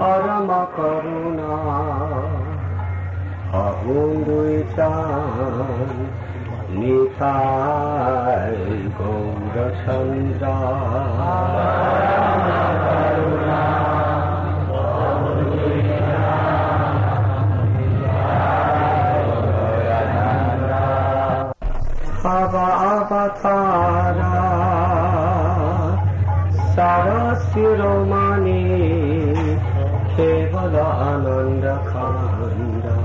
Param Karuna अहुंदुइचान Nitai गौरचंद्रा Avatara Sarasiromani Kevala Ananda Kanda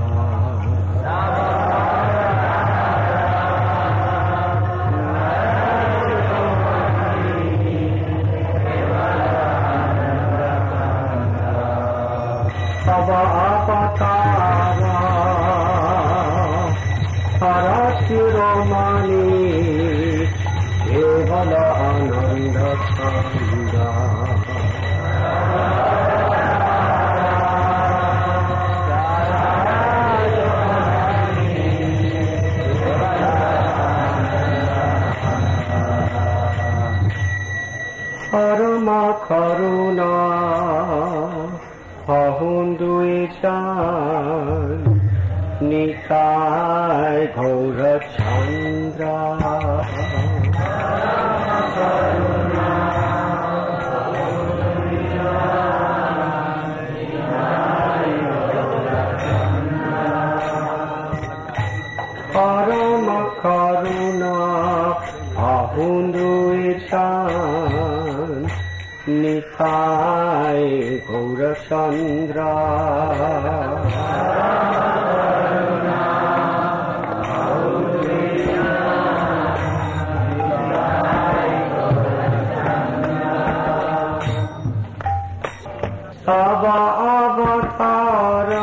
Avatara Sarasiromani Kevala Ananda Kanda Parama Karuna Ahunduichan Nitai Gaurachandra Parama Karuna Ahunduichan Nitai Gaurachandra Sava Avatara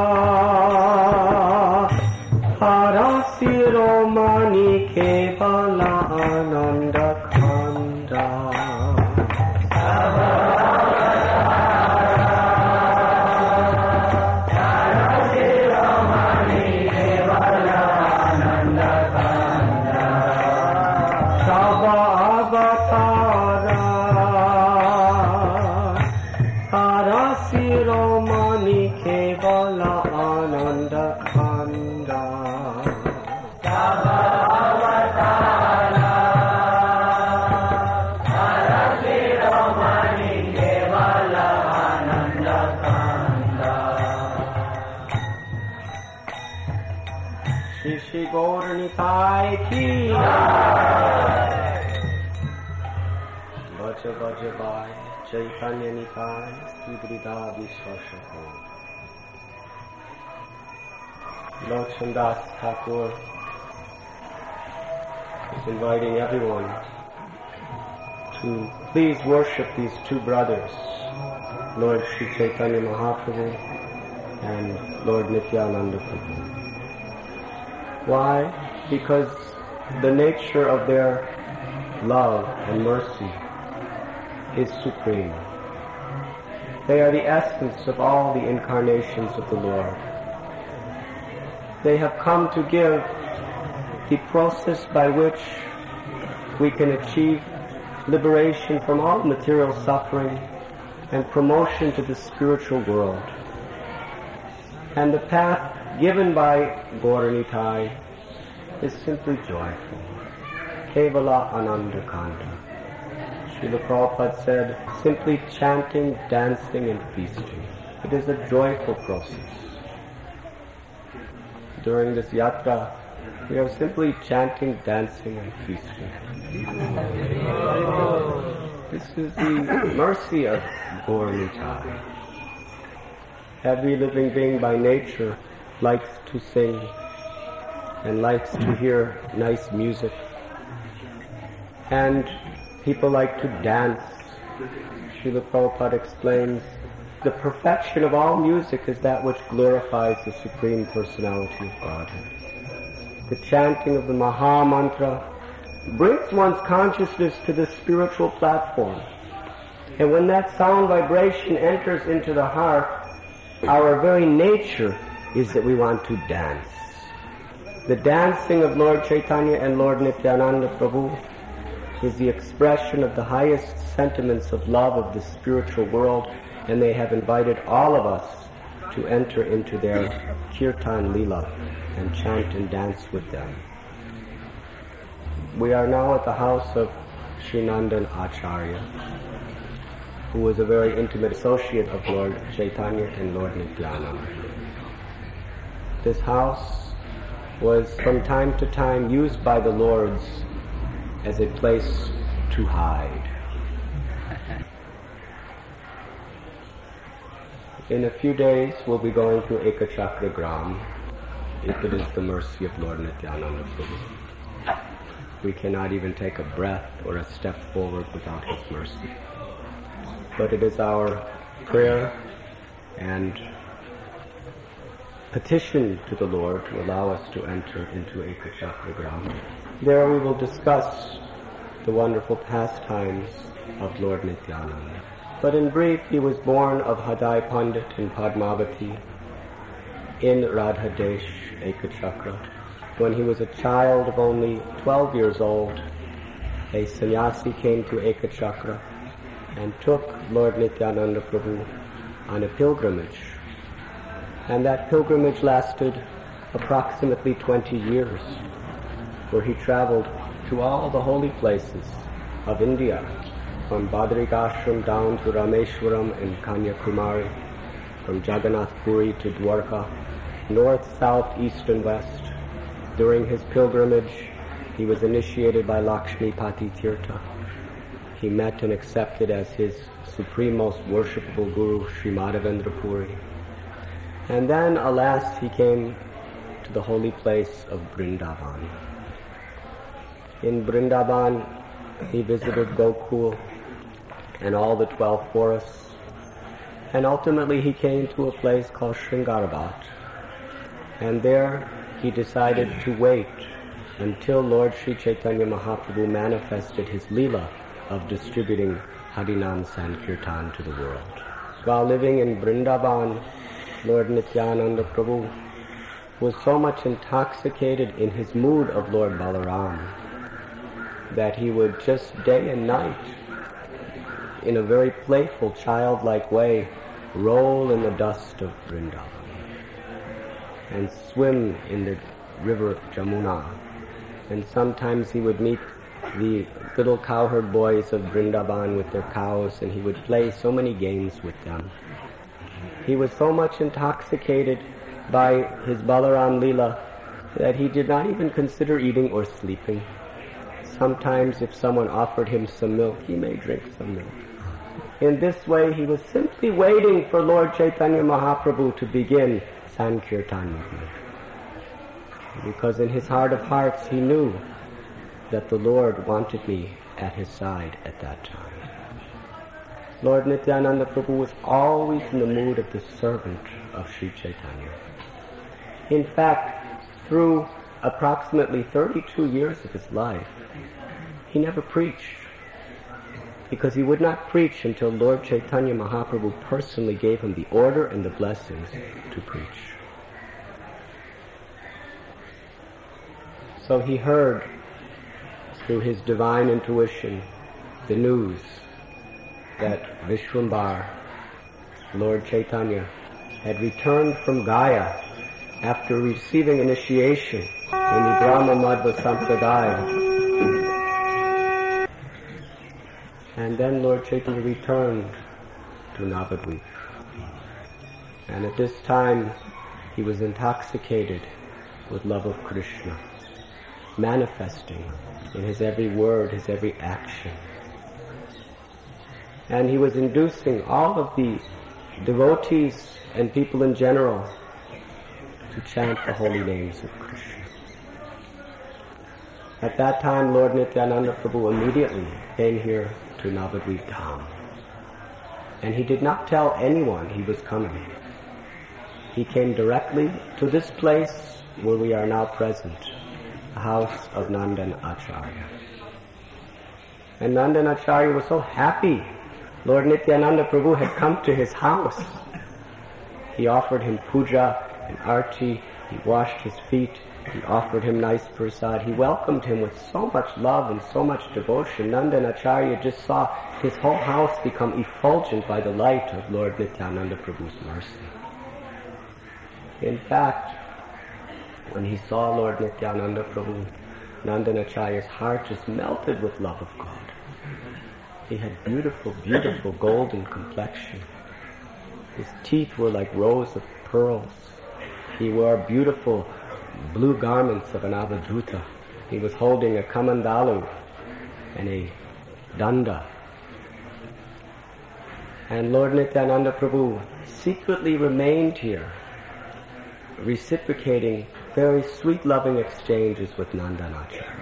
Harasiromani Kevala Ananda Kanda Sava Avatara Harasiromani Kevala Ananda Kanda Sava Avatara Harasiromani Kevala Ananda Kanda Sava Avatara Harasiromani Kevala Ananda Kanda Shri Shri Gaur Nitai Ki Bhaja Bhaja Bhai Chaitanya Nitai Sudrida Vishwashaho Lord Chandas Thakur is inviting everyone to please worship these two brothers, Lord Sri Chaitanya Mahaprabhu and Lord Nityananda Prabhu. Why? Because the nature of their love and mercy is supreme. They are the essence of all the incarnations of the Lord. They have come to give the process by which we can achieve liberation from all material suffering and promotion to the spiritual world. And the path given by Gauranitai is simply joyful. Kevala Ananda Kanda. Srila Prabhupada said, simply chanting, dancing and feasting. It is a joyful process. During this yatra, we are simply chanting, dancing and feasting. This is the mercy of Gauranitai. Every living being by nature likes to sing and likes to hear nice music. And people like to dance. Srila Prabhupada explains, the perfection of all music is that which glorifies the Supreme Personality of Godhead. The chanting of the Maha Mantra brings one's consciousness to the spiritual platform. And when that sound vibration enters into the heart, our very nature is that we want to dance. The dancing of Lord Chaitanya and Lord Nityananda Prabhu is the expression of the highest sentiments of love of the spiritual world, and they have invited all of us to enter into their Kirtan Leela and chant and dance with them. We are now at the house of Sri Nandan Acharya, who was a very intimate associate of Lord Chaitanya and Lord Nityananda. This house was from time to time used by the lords as a place to hide. In a few days we'll be going to Ekachakra Gram, if it is the mercy of Lord Nityananda Prabhu. We cannot even take a breath or a step forward without His mercy. But it is our prayer and petition to the Lord to allow us to enter into Ekachakra Gram. There we will discuss the wonderful pastimes of Lord Nityananda. But in brief, he was born of Hadai Pandit in Padmavati in Radhadesh, Ekachakra. When he was a child of only 12 years old, a sannyasi came to Ekachakra and took Lord Nityananda Prabhu on a pilgrimage. And that pilgrimage lasted approximately 20 years, where he traveled to all the holy places of India, from Badrikashram down to Rameshwaram and Kanyakumari, from Jagannath Puri to Dwarka, north, south, east and west. During his pilgrimage, he was initiated by Lakshmi Pati Tirtha. He met and accepted as his supreme most worshipable guru, Sri Madhavendra Puri. And then, alas, he came to the holy place of Vrindavan. In Vrindavan, he visited Gokul and all the 12 forests. And ultimately he came to a place called Shringarabat. And there he decided to wait until Lord Sri Chaitanya Mahaprabhu manifested his Leela of distributing Harinam Sankirtan to the world. While living in Vrindavan, Lord Nityananda Prabhu was so much intoxicated in his mood of Lord Balaram that he would just day and night, in a very playful, childlike way, roll in the dust of Vrindavan and swim in the river Jamuna. And sometimes he would meet the little cowherd boys of Vrindavan with their cows, and he would play so many games with them. He was so much intoxicated by his Balaram Leela that he did not even consider eating or sleeping. Sometimes if someone offered him some milk, he may drink some milk. In this way, he was simply waiting for Lord Chaitanya Mahaprabhu to begin Sankirtan movement. Because in his heart of hearts, he knew that the Lord wanted me at his side at that time. Lord Nityananda Prabhu was always in the mood of the servant of Sri Chaitanya. In fact, through approximately 32 years of his life, he never preached, because he would not preach until Lord Chaitanya Mahaprabhu personally gave him the order and the blessings to preach. So he heard, through his divine intuition, the news that Vishwambar, Lord Chaitanya, had returned from Gaya after receiving initiation in the Brahma Madhva Sampradaya. And then Lord Chaitanya returned to Navadvip. And at this time, he was intoxicated with love of Krishna, manifesting in his every word, his every action. And he was inducing all of the devotees and people in general to chant the holy names of Krishna. At that time, Lord Nityananda Prabhu immediately came here to Navadvip Dham. And he did not tell anyone he was coming. He came directly to this place where we are now present, the house of Nandan Acharya. And Nandan Acharya was so happy Lord Nityananda Prabhu had come to his house. He offered him puja and arti, he washed his feet, He offered him nice prasad. He welcomed him with so much love and so much devotion. Nanda and Acharya just saw his whole house become effulgent by the light of Lord Nityananda Prabhu's mercy. In fact, when he saw Lord Nityananda Prabhu, Nanda and Acharya's heart just melted with love of God. He had beautiful, beautiful golden complexion. His teeth were like rows of pearls. He wore beautiful blue garments of an avadhuta. He was holding a kamandalu and a danda. And Lord Nityananda Prabhu secretly remained here, reciprocating very sweet loving exchanges with Nanda and Acharya.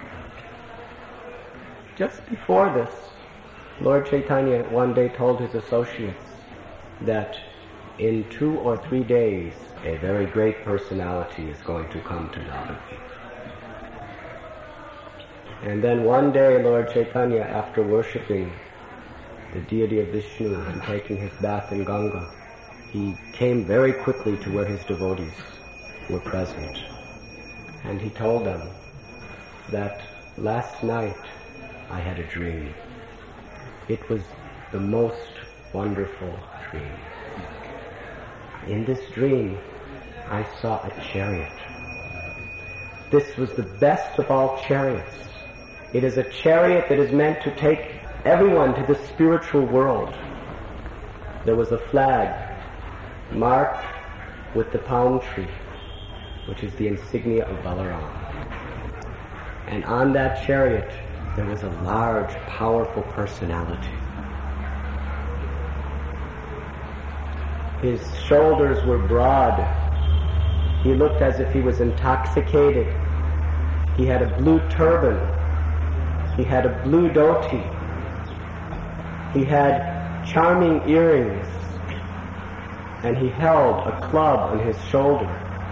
Just before this, Lord Chaitanya one day told his associates that in 2 or 3 days, a very great personality is going to come to Navadvip. And then one day, Lord Chaitanya, after worshipping the deity of Vishnu and taking his bath in Ganga, he came very quickly to where his devotees were present. And he told them that last night I had a dream. It was the most wonderful dream. In this dream, I saw a chariot. This was the best of all chariots. It is a chariot that is meant to take everyone to the spiritual world. There was a flag marked with the palm tree, which is the insignia of Balaram. And on that chariot, there was a large, powerful personality. His shoulders were broad. He looked as if he was intoxicated. He had a blue turban. He had a blue dhoti. He had charming earrings. And he held a club on his shoulder.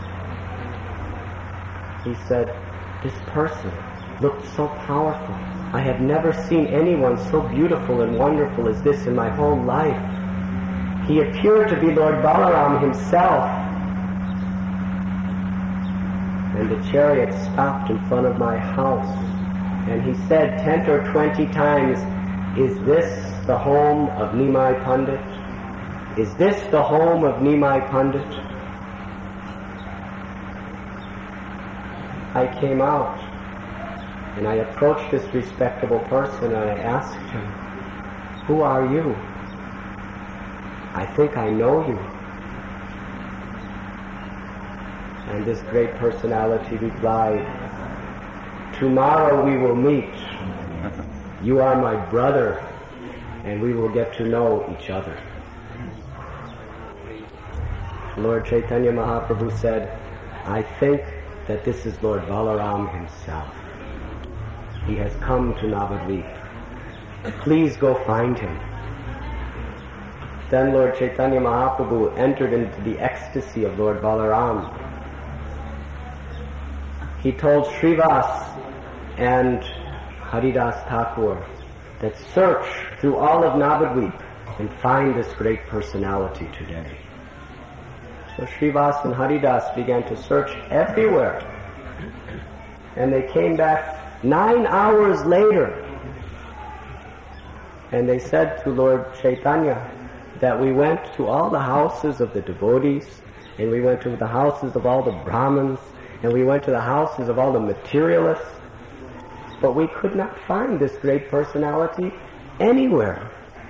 He said, "This person looked so powerful. I have never seen anyone so beautiful and wonderful as this in my whole life. He appeared to be Lord Balaram himself." And the chariot stopped in front of my house, and he said 10 or 20 times, "Is this the home of Nimai Pandit? Is this the home of Nimai Pandit?" I came out, and I approached this respectable person, and I asked him, "Who are you? I think I know you." And this great personality replied, "Tomorrow we will meet. You are my brother, and we will get to know each other." Lord Chaitanya Mahaprabhu said, "I think that this is Lord Balaram himself. He has come to Navadvip. Please go find him." Then Lord Chaitanya Mahaprabhu entered into the ecstasy of Lord Balaram. He told Srivas and Haridas Thakur that search through all of Navadvip and find this great personality today. So Srivas and Haridas began to search everywhere. And they came back 9 hours later. And they said to Lord Chaitanya that we went to all the houses of the devotees, and we went to the houses of all the Brahmins, and we went to the houses of all the materialists, but we could not find this great personality anywhere.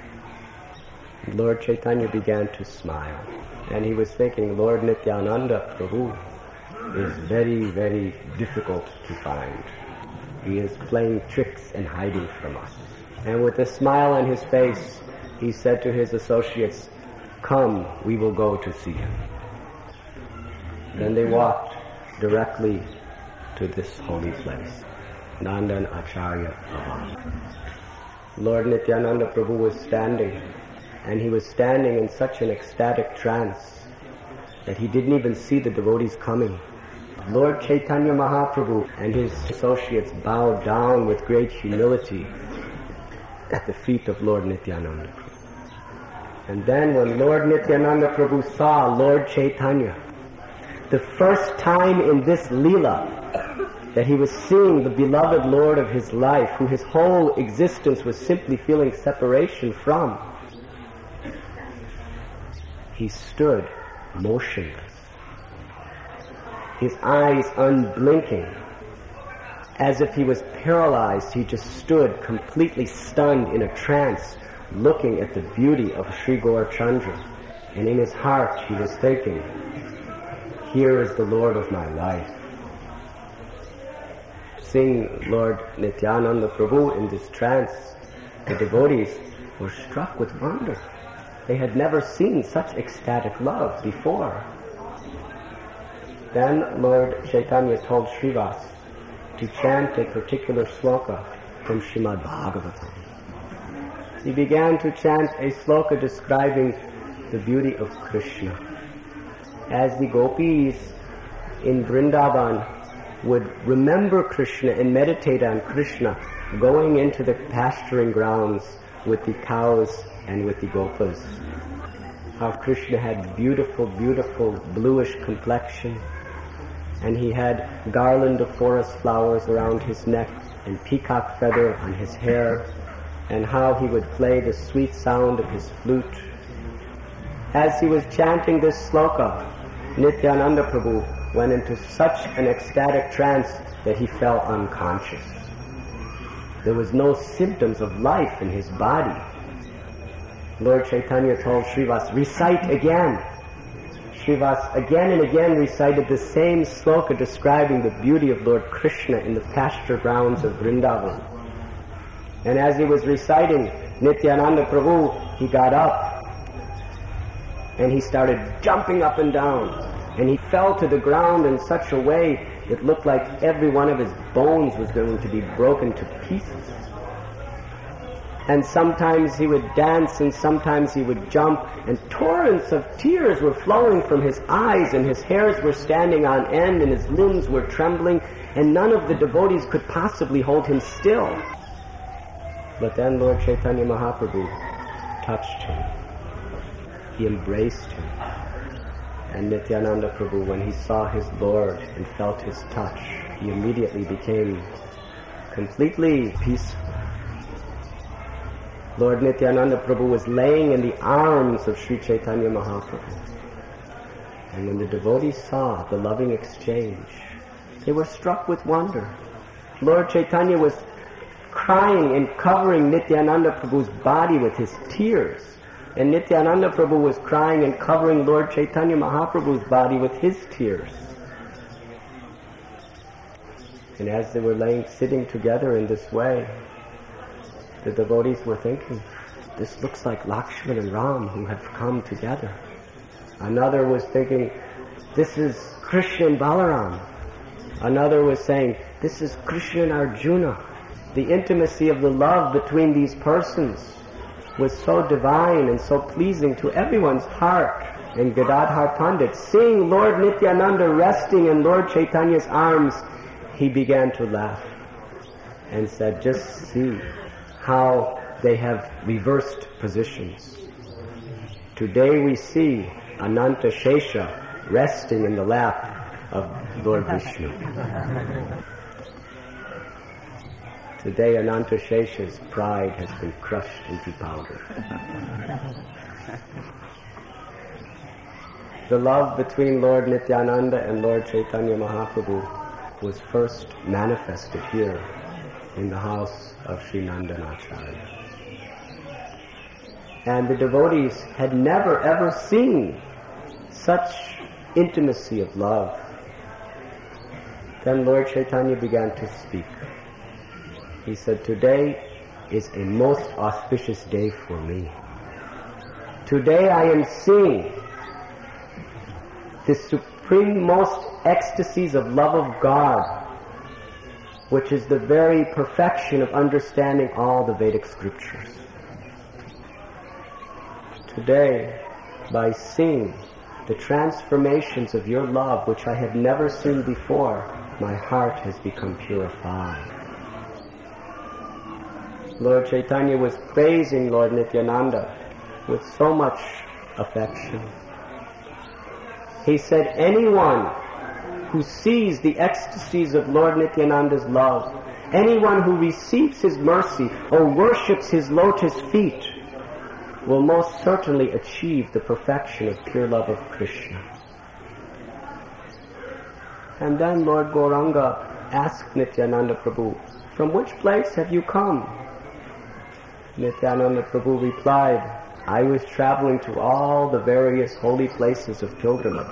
Lord Chaitanya began to smile, and he was thinking, Lord Nityananda Prabhu is very, very difficult to find. He is playing tricks and hiding from us. And with a smile on his face, he said to his associates, "Come, we will go to see him." Then they walked directly to this holy place, Nanda and Acharya Bhavan. Lord Nityananda Prabhu was standing, and he was standing in such an ecstatic trance that he didn't even see the devotees coming. Lord Chaitanya Mahaprabhu and his associates bowed down with great humility at the feet of Lord Nityananda Prabhu. And then when Lord Nityananda Prabhu saw Lord Chaitanya, the first time in this Leela that he was seeing the beloved Lord of his life, who his whole existence was simply feeling separation from, he stood motionless, his eyes unblinking, as if he was paralyzed. He just stood completely stunned in a trance, looking at the beauty of Sri Gaurachandra. And in his heart he was thinking, here is the Lord of my life. Seeing Lord Nityananda Prabhu in this trance, the devotees were struck with wonder. They had never seen such ecstatic love before. Then Lord Chaitanya told Srivas to chant a particular sloka from Srimad Bhagavatam. He began to chant a sloka describing the beauty of Krishna. As the gopis in Vrindavan would remember Krishna and meditate on Krishna, going into the pasturing grounds with the cows and with the gopas. How Krishna had beautiful, beautiful bluish complexion, and he had garland of forest flowers around his neck and peacock feather on his hair, and how he would play the sweet sound of his flute. As he was chanting this sloka, Nityananda Prabhu went into such an ecstatic trance that he fell unconscious. There was no symptoms of life in his body. Lord Chaitanya told Srivas, recite again. Srivas again and again recited the same sloka describing the beauty of Lord Krishna in the pasture grounds of Vrindavan. And as he was reciting, Nityananda Prabhu, he got up and he started jumping up and down, and he fell to the ground in such a way it looked like every one of his bones was going to be broken to pieces. And sometimes he would dance and sometimes he would jump, and torrents of tears were flowing from his eyes, and his hairs were standing on end and his limbs were trembling, and none of the devotees could possibly hold him still. But then Lord Chaitanya Mahaprabhu touched him. He embraced him. And Nityananda Prabhu, when he saw his Lord and felt his touch, he immediately became completely peaceful. Lord Nityananda Prabhu was laying in the arms of Sri Chaitanya Mahaprabhu. And when the devotees saw the loving exchange, they were struck with wonder. Lord Chaitanya was crying and covering Nityananda Prabhu's body with his tears. And Nityananda Prabhu was crying and covering Lord Chaitanya Mahaprabhu's body with his tears. And as they were sitting together in this way, the devotees were thinking, this looks like Lakshman and Ram who have come together. Another was thinking, this is Krishna and Balaram. Another was saying, this is Krishna and Arjuna. The intimacy of the love between these persons was so divine and so pleasing to everyone's heart. And Gadadhar Pandit, seeing Lord Nityananda resting in Lord Chaitanya's arms, he began to laugh and said, just see how they have reversed positions. Today we see Ananta Shesha resting in the lap of Lord Vishnu. Today Ananta Shesha's pride has been crushed into powder. The love between Lord Nityananda and Lord Chaitanya Mahaprabhu was first manifested here in the house of Sri Nandanacharya. And the devotees had never ever seen such intimacy of love. Then Lord Chaitanya began to speak. He said, today is a most auspicious day for me. Today I am seeing the supreme most ecstasies of love of God, which is the very perfection of understanding all the Vedic scriptures. Today, by seeing the transformations of your love, which I have never seen before, my heart has become purified. Lord Chaitanya was praising Lord Nityananda with so much affection. He said, anyone who sees the ecstasies of Lord Nityananda's love, anyone who receives his mercy or worships his lotus feet, will most certainly achieve the perfection of pure love of Krishna. And then Lord Gauranga asked Nityananda Prabhu, from which place have you come? Nityananda Prabhu replied, I was traveling to all the various holy places of pilgrimage.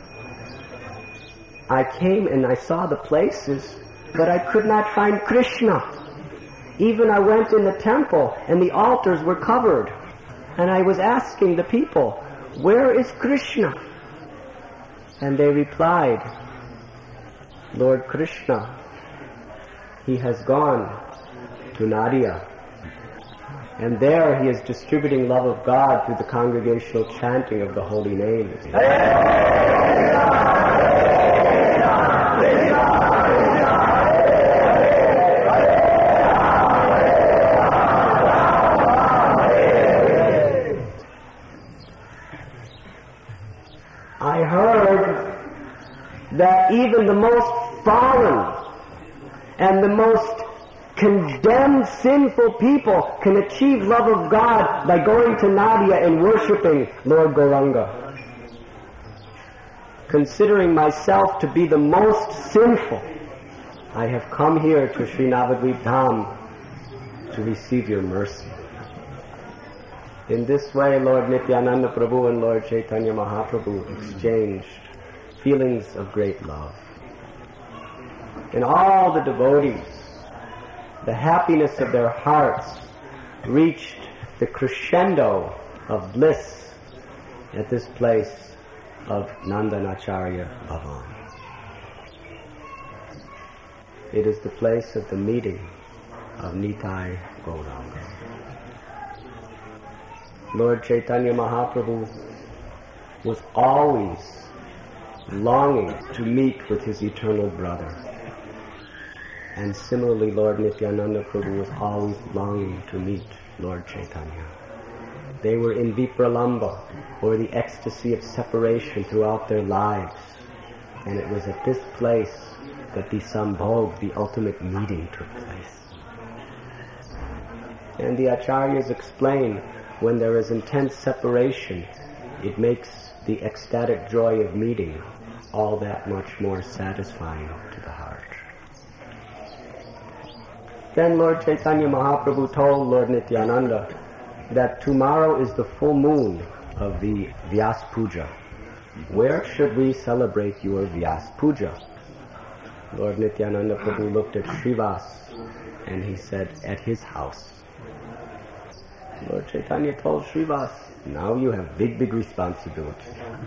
I came and I saw the places, but I could not find Krishna. Even I went in the temple and the altars were covered. And I was asking the people, where is Krishna? And they replied, Lord Krishna, he has gone to Nadia. And there he is distributing love of God through the congregational chanting of the holy names. I heard that even the most fallen and the most condemned sinful people can achieve love of God by going to Nadia and worshipping Lord Gauranga. Considering myself to be the most sinful, I have come here to Sri Navadvip Dham to receive your mercy. In this way, Lord Nityananda Prabhu and Lord Chaitanya Mahaprabhu exchanged feelings of great love. And all the devotees, the happiness of their hearts reached the crescendo of bliss at this place of Nandanacharya Bhavan. It is the place of the meeting of Nitai Gauranga. Lord Chaitanya Mahaprabhu was always longing to meet with his eternal brother. And similarly, Lord Nityananda Prabhu was always longing to meet Lord Chaitanya. They were in Vipralamba, or the ecstasy of separation throughout their lives. And it was at this place that the Sambhog, the ultimate meeting, took place. And the Acharyas explain, when there is intense separation, it makes the ecstatic joy of meeting all that much more satisfying to the heart. Then Lord Chaitanya Mahaprabhu told Lord Nityananda that tomorrow is the full moon of the Vyas Puja. Where should we celebrate your Vyas Puja? Lord Nityananda Prabhu looked at Srivas and he said, at his house. Lord Chaitanya told Srivas, now you have big responsibility.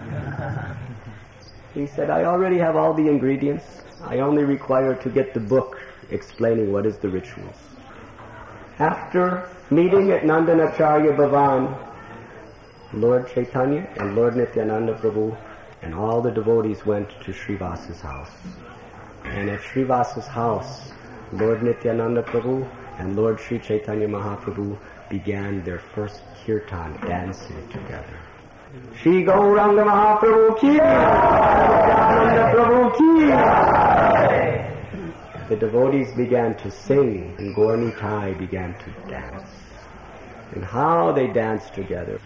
He said, I already have all the ingredients. I only require to get the book explaining what is the rituals. After meeting at Nandanacharya Bhavan, Lord Chaitanya and Lord Nityananda Prabhu and all the devotees went to Srivas's house. And at Srivas's house, Lord Nityananda Prabhu and Lord Sri Chaitanya Mahaprabhu began their first kirtan, dancing together. Shri Gauranga Mahaprabhu ki, Nityananda Prabhu ki. The devotees began to sing and Gaur Nitai began to dance. And how they danced together.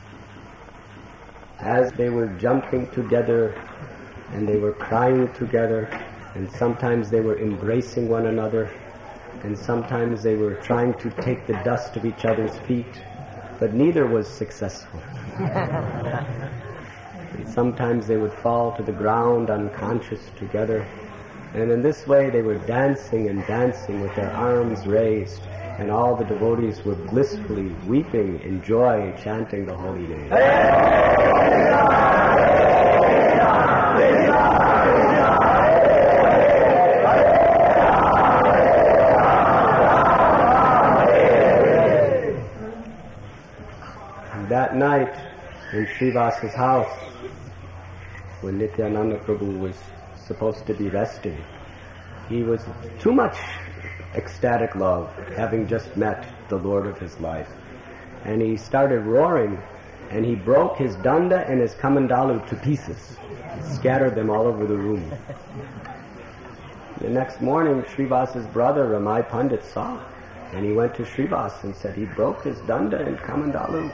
As they were jumping together and they were crying together, and sometimes they were embracing one another, and sometimes they were trying to take the dust of each other's feet, but neither was successful. And sometimes they would fall to the ground unconscious together, and in this way they were dancing and dancing with their arms raised, and all the devotees were blissfully weeping in joy, chanting the holy name. That night in Srivas's house, when Nityananda Prabhu was supposed to be resting, he was too much ecstatic love, having just met the Lord of his life. And he started roaring, and he broke his danda and his kamandalu to pieces, scattered them all over the room. The next morning, Srivas's brother Ramai Pandit saw, and he went to Srivas and said he broke his danda and kamandalu.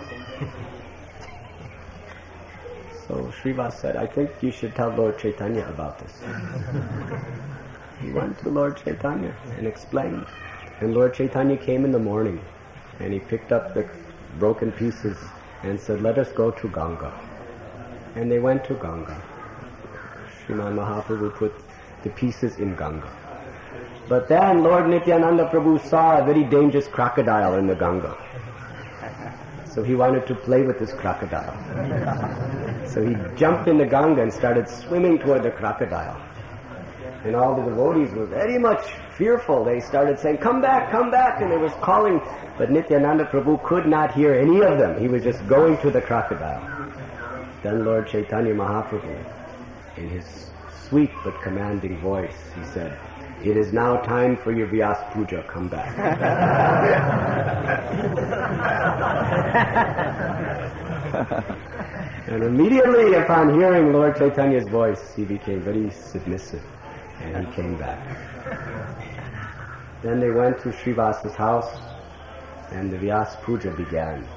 So Srivas said, I think you should tell Lord Chaitanya about this. He went to Lord Chaitanya and explained. And Lord Chaitanya came in the morning, and he picked up the broken pieces and said, let us go to Ganga. And they went to Ganga. Sriman Mahaprabhu put the pieces in Ganga. But then Lord Nityananda Prabhu saw a very dangerous crocodile in the Ganga. So he wanted to play with this crocodile. So he jumped in the Ganga and started swimming toward the crocodile. And all the devotees were very much fearful. They started saying, come back, and they was calling. But Nityananda Prabhu could not hear any of them. He was just going to the crocodile. Then Lord Chaitanya Mahaprabhu, in his sweet but commanding voice, he said, it is now time for your Vyas Puja, come back. And immediately upon hearing Lord Chaitanya's voice, he became very submissive, and he came back. Then they went to Srivas's house, and the Vyas Puja began.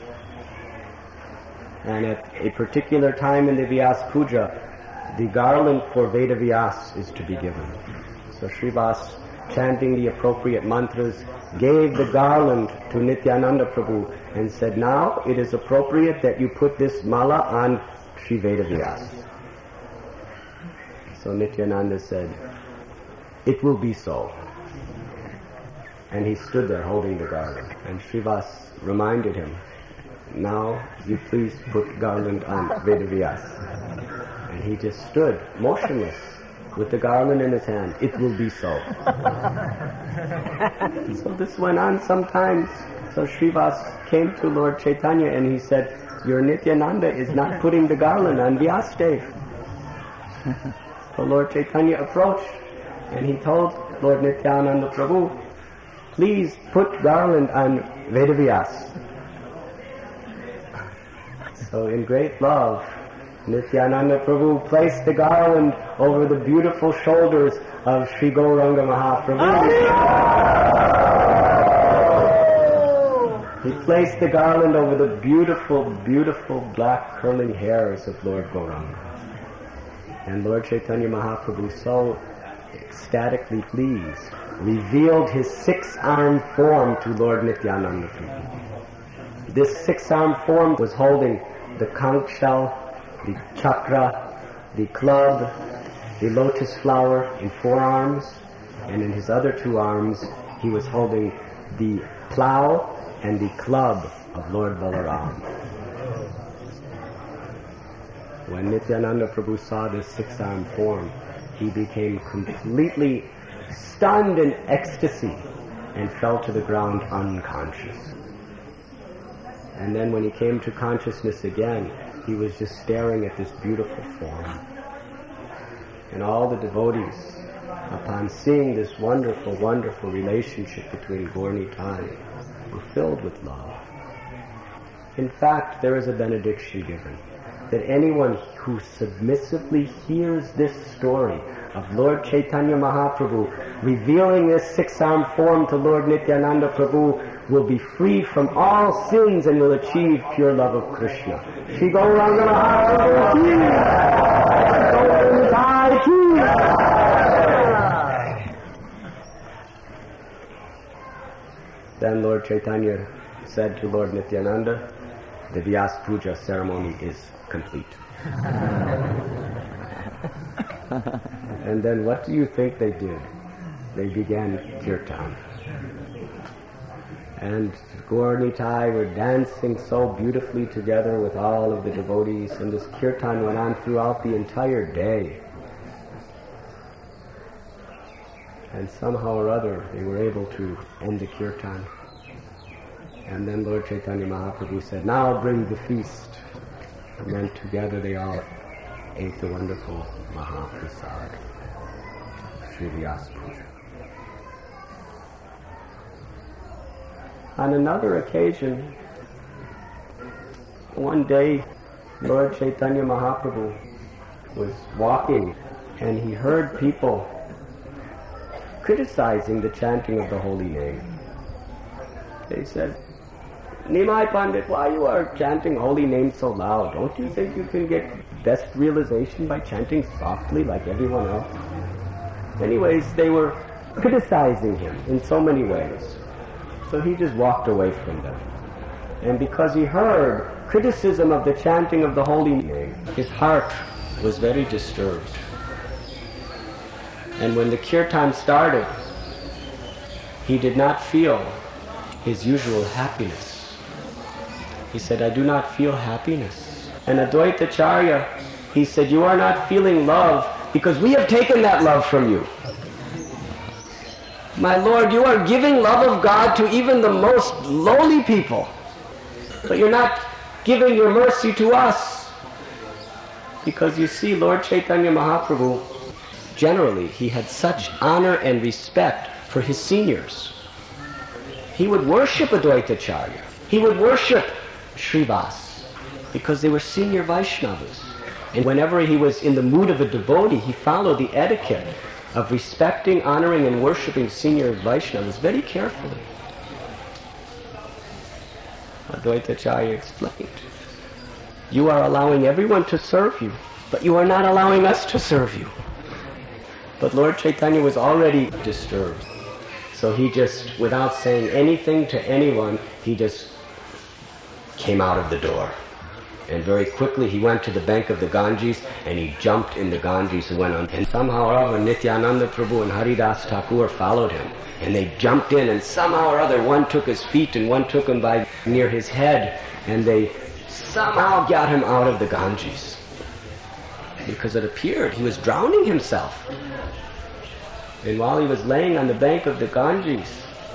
And at a particular time in the Vyas Puja, the garland for Veda Vyas is to be given. So Srivas, chanting the appropriate mantras, gave the garland to Nityananda Prabhu and said, now it is appropriate that you put this mala on Sri Veda Vyas. So Nityananda said, it will be so. And he stood there holding the garland. And Srivas reminded him, now you please put garland on Veda Vyas. And he just stood motionless with the garland in his hand. It will be so. So this went on sometimes. So Srivas came to Lord Chaitanya and he said, your Nityananda is not putting the garland on Vyasdev. So Lord Chaitanya approached and he told Lord Nityananda Prabhu, please put garland on Vedavyas. So in great love, Nityananda Prabhu placed the garland over the beautiful shoulders of Sri Gauranga Mahaprabhu. He placed the garland over the beautiful, beautiful black curling hairs of Lord Gauranga. And Lord Chaitanya Mahaprabhu, so ecstatically pleased, revealed his six-armed form to Lord Nityananda Prabhu. This six-armed form was holding the conch shell, the chakra, the club, the lotus flower in 4 arms, and in his other 2 arms he was holding the plow and the club of Lord Balaram. When Nityananda Prabhu saw this 6-armed form, he became completely stunned in ecstasy and fell to the ground unconscious. And then when he came to consciousness again, he was just staring at this beautiful form. And all the devotees, upon seeing this wonderful, wonderful relationship between Gaur Nitai, were filled with love. In fact, there is a benediction given that anyone who submissively hears this story of Lord Chaitanya Mahaprabhu revealing this 6-armed form to Lord Nityananda Prabhu will be free from all sins and will achieve pure love of Krishna. Shri Gauranga Mahaprabhu ki Jai, ki. Then Lord Chaitanya said to Lord Nityananda, the Vyas Puja ceremony is complete. And then what do you think they did? They began kirtan. And Gaur Nitai were dancing so beautifully together with all of the devotees, and this kirtan went on throughout the entire day. And somehow or other they were able to end the kirtan. And then Lord Chaitanya Mahaprabhu said, now bring the feast. And then together they all ate the wonderful Mahaprasad, Sri Vyas Puja. On another occasion, One day, Lord Chaitanya Mahaprabhu was walking and he heard people criticizing the chanting of the holy name. They said, Nimai Pandit, why you are chanting holy name so loud? Don't you think you can get best realization by chanting softly like everyone else? Anyways, they were criticizing him in so many ways. So he just walked away from them. And because he heard criticism of the chanting of the holy name, his heart was very disturbed. And when the kirtan started, he did not feel his usual happiness. He said, I do not feel happiness. And Advaita Acharya, he said, you are not feeling love because we have taken that love from you. My Lord, you are giving love of God to even the most lowly people, but you're not giving your mercy to us. Because you see, Lord Chaitanya Mahaprabhu, generally, he had such honor and respect for his seniors. He would worship Advaita Acharya. He would worship Srivas because they were senior Vaishnavas. And whenever he was in the mood of a devotee, he followed the etiquette of respecting, honoring, and worshipping senior Vaishnavas very carefully. Advaita Acharya explained, you are allowing everyone to serve you, but you are not allowing us to serve you. But Lord Chaitanya was already disturbed. So he just, without saying anything to anyone, he just came out of the door. And very quickly he went to the bank of the Ganges and he jumped in the Ganges and went on. And somehow or other Nityananda Prabhu and Haridas Thakur followed him. And they jumped in and somehow or other one took his feet and one took him by near his head. And they somehow got him out of the Ganges. Because it appeared he was drowning himself. And while he was laying on the bank of the Ganges,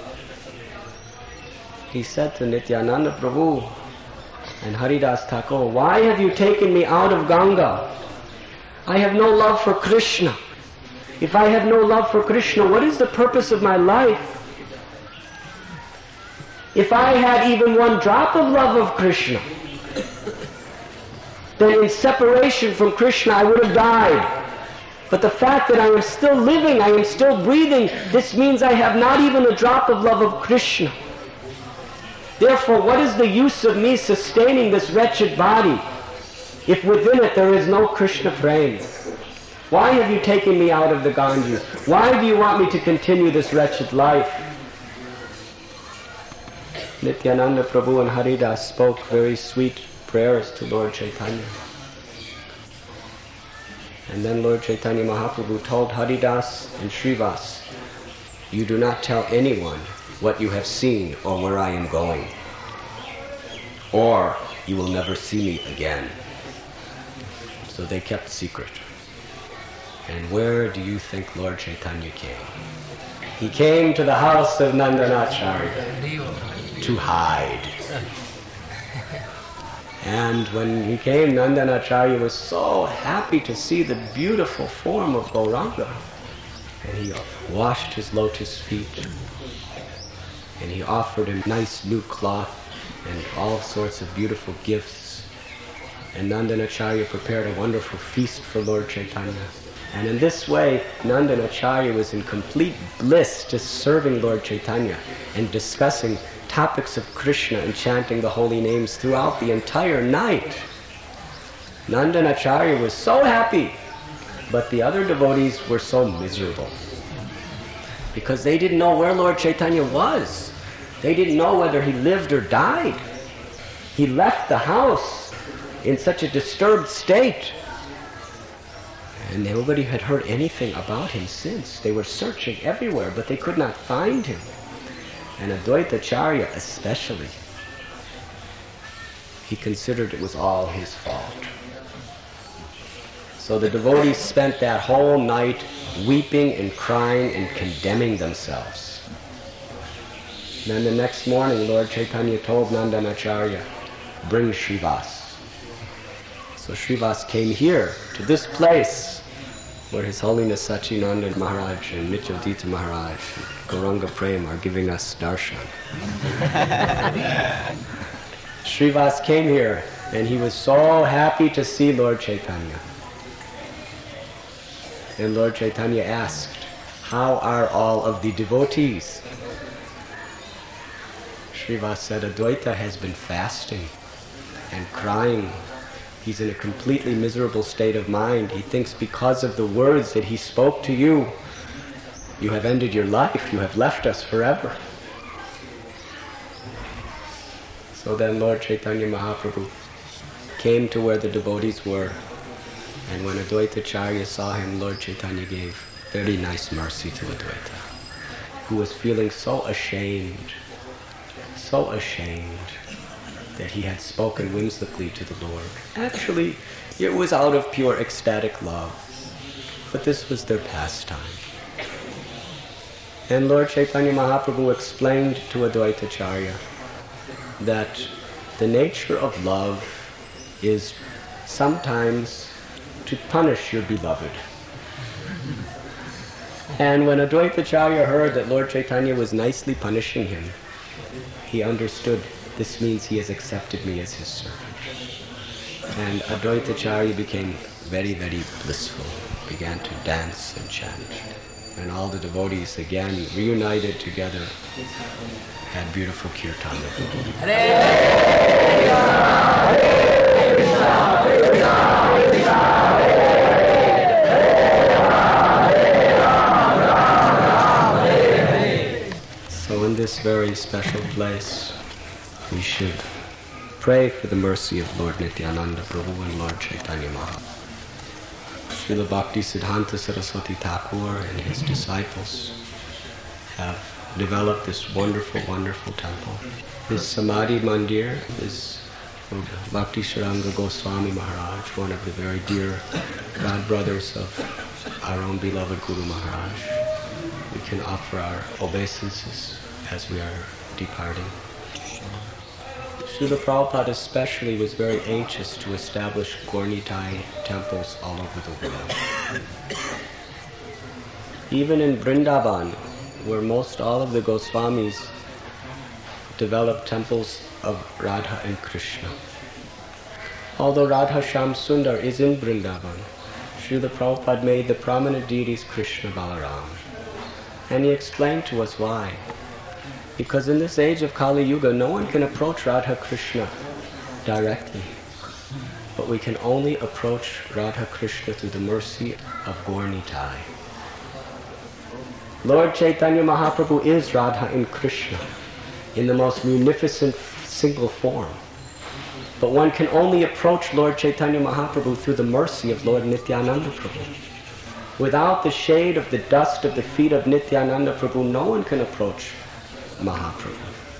he said to Nityananda Prabhu and Haridas Thakur, why have you taken me out of Ganga? I have no love for Krishna. If I have no love for Krishna, what is the purpose of my life? If I had even one drop of love of Krishna, then in separation from Krishna I would have died. But the fact that I am still living, I am still breathing, this means I have not even a drop of love of Krishna. Therefore, what is the use of me sustaining this wretched body if within it there is no Krishna prema? Why have you taken me out of the Ganges? Why do you want me to continue this wretched life? Nityananda Prabhu and Haridas spoke very sweet prayers to Lord Chaitanya. And then Lord Chaitanya Mahaprabhu told Haridas and Srivas, you do not tell anyone what you have seen or where I am going, or you will never see me again. So they kept secret. And where do you think Lord Chaitanya came? He came to the house of Nandanacharya to hide. And when he came, Nandanacharya was so happy to see the beautiful form of Gauranga. And he washed his lotus feet. And he offered him nice new cloth and all sorts of beautiful gifts. And Nandanacharya prepared a wonderful feast for Lord Chaitanya. And in this way, Nandanacharya was in complete bliss just serving Lord Chaitanya and discussing topics of Krishna and chanting the holy names throughout the entire night. Nandanacharya was so happy, but the other devotees were so miserable because they didn't know where Lord Chaitanya was. They didn't know whether he lived or died. He left the house in such a disturbed state, and nobody had heard anything about him since. They were searching everywhere, but they could not find him. And Advaita Acharya especially, he considered it was all his fault. So the devotees spent that whole night weeping and crying and condemning themselves. Then the next morning, Lord Chaitanya told Nandanacharya, bring Srivas. So Srivas came here, to this place, where His Holiness Sachinanda Maharaj and Nityodita Maharaj and Gauranga Prem are giving us darshan. Srivas came here And he was so happy to see Lord Chaitanya. And Lord Chaitanya asked, how are all of the devotees? Srivas said, Advaita has been fasting and crying. He's in a completely miserable state of mind. He thinks because of the words that he spoke to you, you have ended your life, you have left us forever. So then Lord Chaitanya Mahaprabhu came to where the devotees were, and when Advaita Acharya saw him, Lord Chaitanya gave very nice mercy to Advaita, who was feeling so ashamed that he had spoken whimsically to the Lord. Actually, it was out of pure ecstatic love, but this was their pastime. And Lord Chaitanya Mahaprabhu explained to Advaita Acharya that the nature of love is sometimes to punish your beloved. And when Advaita Acharya heard that Lord Chaitanya was nicely punishing him, he understood this means he has accepted me as his servant. And Advaita Acharya became very, very blissful, began to dance and chant. And all the devotees again reunited together, had beautiful kirtan. So in this very special place, we should pray for the mercy of Lord Nityananda Prabhu and Lord Chaitanya Mahaprabhu. Srila Bhakti Siddhanta Saraswati Thakur and his disciples have developed this wonderful, wonderful temple. This Samadhi Mandir is for Bhakti Sharanga Goswami Maharaj, one of the very dear god brothers of our own beloved Guru Maharaj. We can offer our obeisances as we are departing. Srila Prabhupada especially was very anxious to establish Gaur Nitai temples all over the world. Even in Vrindavan, where most all of the Goswamis developed temples of Radha and Krishna. Although Radha Shyam Sundar is in Vrindavan, Srila Prabhupada made the prominent deities Krishna Balaram. And he explained to us why. Because in this age of Kali Yuga, no one can approach Radha Krishna directly. But we can only approach Radha Krishna through the mercy of Gaur Nitai. Lord Chaitanya Mahaprabhu is Radha and Krishna in the most munificent single form. But one can only approach Lord Chaitanya Mahaprabhu through the mercy of Lord Nityananda Prabhu. Without the shade of the dust of the feet of Nityananda Prabhu, no one can approach Mahaprabhu.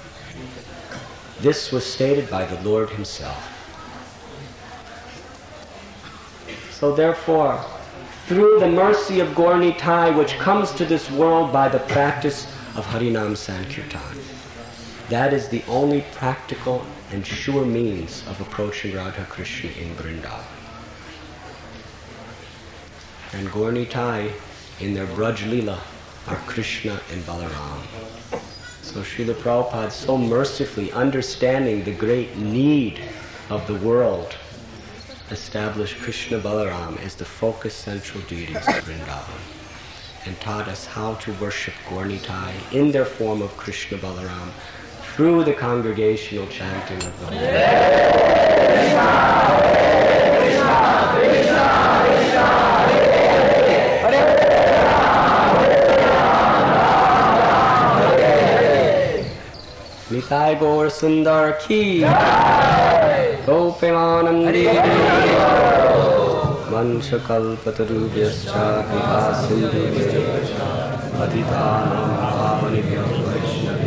This was stated by the Lord himself. So therefore, through the mercy of Gaur Nitai, which comes to this world by the practice of Harinam Sankirtan, that is the only practical and sure means of approaching Radha Krishna in Vrindavan. And Gaur Nitai, in their Braj Leela, are Krishna and Balaram. So Srila Prabhupada, so mercifully understanding the great need of the world, established Krishna Balaram as the focus central deities of Vrindavan and taught us how to worship Gaur Nitai in their form of Krishna Balaram through the congregational chanting of the Holy Nitai Gaur Sundar Ki Gopemanandi Vanchakalpatarubhyascha Kripa Sindhu Patitanam Pavanibhyo Vaishnavibhyo